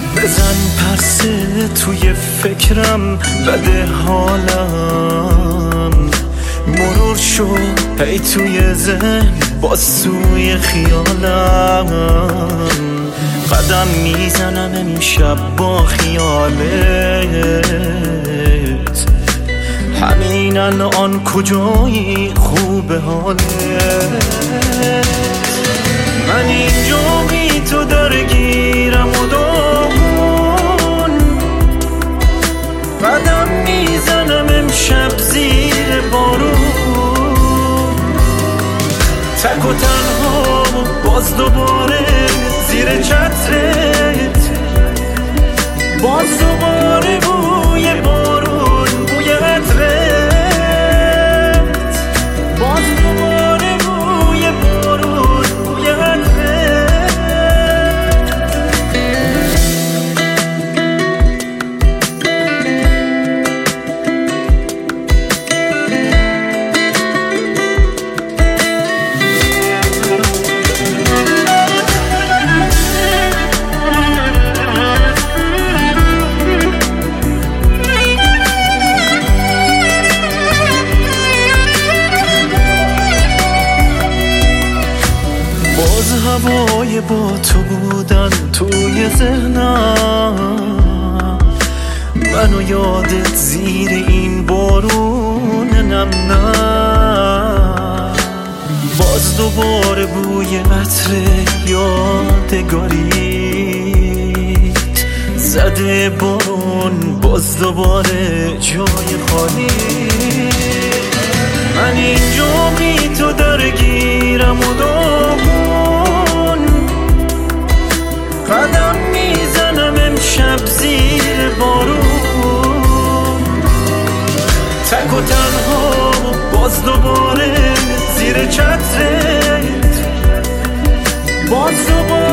بزن پرسه توی فکرم بده حالم، مرور شو هی توی ذهن باز سوی خیالم، قدم میزنم امشب با خیالت، همین الان کجایی خوب حالت، من اینجا بی تو درگیرم و داغون، قدم میزنم امشب زیر بارون، تک و تنها باز دوباره زیر چترت، باز دوباره بوی بارون بوی عطرت، باز دوباره بوی بارون بوی عطرت. هوای با تو بودن توی ذهنم، منو یادت زیر این بارون نم نم، باز دوباره بوی عطر یادگاریت زده بارون، باز دوباره جای خالی، من اینجا بی تو درگیرم و داغون، قدم میزنم امشب زیر بارون، تک و تنها باز دوباره زیر چترت، باز دوباره